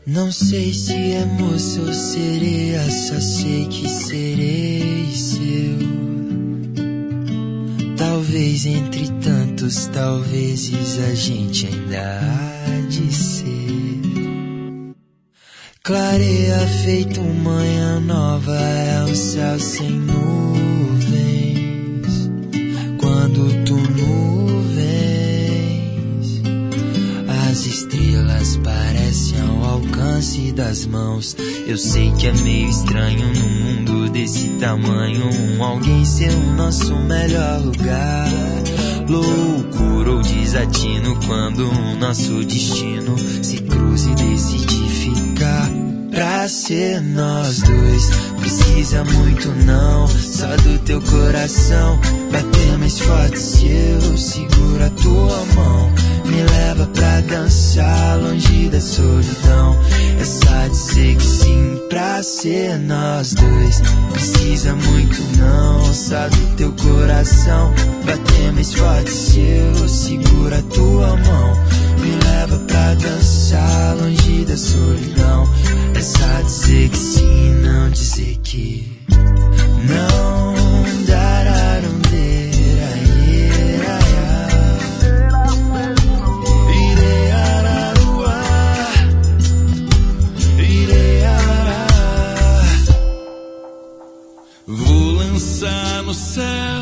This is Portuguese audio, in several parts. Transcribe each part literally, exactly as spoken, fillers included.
Não sei se é moça ou sereia, só sei que serei seu. Talvez entre tantos talvezes a gente ainda há de ser. Clareia feito manhã nova, é um céu sem nuvens. Quando tu nuvens, as estrelas parecem ao alcance das mãos. Eu sei que é meio estranho num mundo desse tamanho um alguém ser o nosso melhor lugar. Loucura ou desatino quando o nosso destino se cruza e decide ficar. Pra ser nós dois precisa muito não, só do teu coração bater mais forte. Se eu seguro a tua mão, me leva pra dançar longe da solidão. É só dizer que sim. Pra ser nós dois precisa muito não, só do teu coração bater mais forte. Se eu seguro a tua mão, me leva pra dançar longe da solidão. É só dizer que sim, não dizer que não. Dararam de vou lançar no céu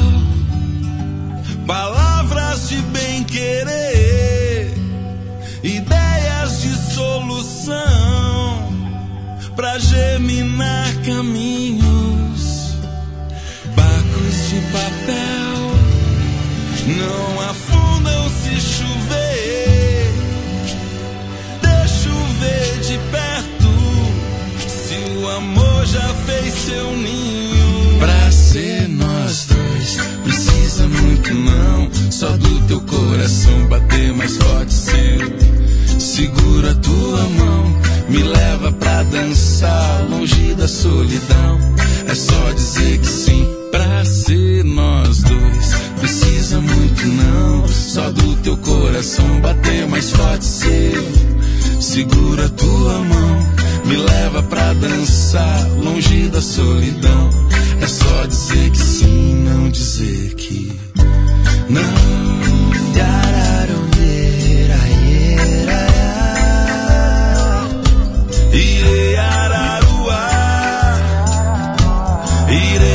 palavras de bem-querer, ideias de solução pra germinar caminhos. Barcos de papel não afundam se chover. Deixa eu ver de perto se o amor já fez seu ninho. Pra ser nós dois precisa muito não, só do teu coração bater mais forte. Seu segura a tua mão, me leva pra dançar longe da solidão. É só dizer que sim. Pra ser nós dois precisa muito não, só do teu coração bater mais forte. Seu segura a tua mão, me leva pra dançar longe da solidão. É só dizer que sim, não dizer que não. Irei Araruá, irei